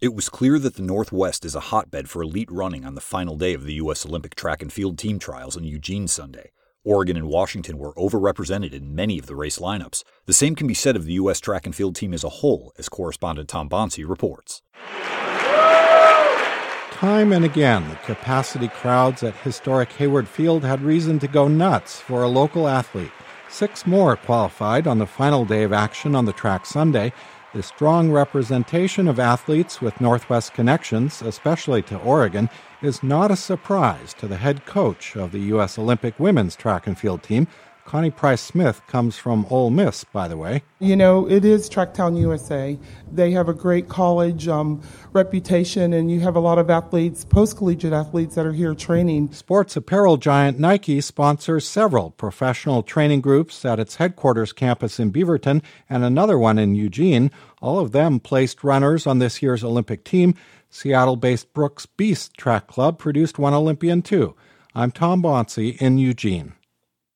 It was clear that the Northwest is a hotbed for elite running on the final day of the U.S. Olympic track and field team trials in Eugene Sunday. Oregon and Washington were overrepresented in many of the race lineups. The same can be said of the U.S. track and field team as a whole, as correspondent Tom Bonsi reports. Time and again, the capacity crowds at historic Hayward Field had reason to go nuts for a local athlete. 6 more qualified on the final day of action on the track Sunday. The strong representation of athletes with Northwest connections, especially to Oregon, is not a surprise to the head coach of the U.S. Olympic women's track and field team. Connie Price-Smith comes from Ole Miss, by the way. You know, it is Tracktown USA. They have a great college reputation, and you have a lot of athletes, post-collegiate athletes, that are here training. Sports apparel giant Nike sponsors several professional training groups at its headquarters campus in Beaverton and another one in Eugene. All of them placed runners on this year's Olympic team. Seattle-based Brooks Beast Track Club produced one Olympian, too. I'm Tom Bonsi in Eugene.